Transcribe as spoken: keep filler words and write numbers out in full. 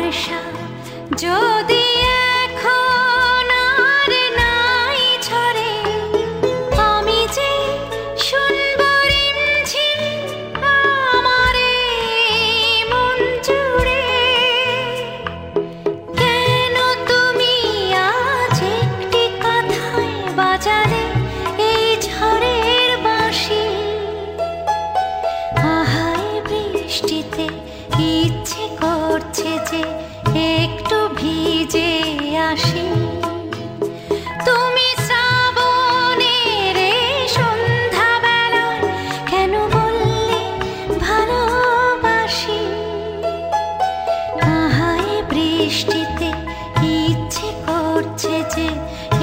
বর্ষা যদি এখন আর নাই ঝরে, আমি যে শুনবো রিমঝিম আমার এই মন জুড়ে। কেন তুমি আজ একটি কথায় বাজালে এই ঝড়ের বাঁশি? আহায় বৃষ্টিতে ইচ্ছে করছে যে একটু ভিজে আসি। তুমি শ্রাবণের সন্ধ্যাবেলায় কেন বললে ভালোবাসি? আহায় বৃষ্টিতে ইচ্ছে করছে যে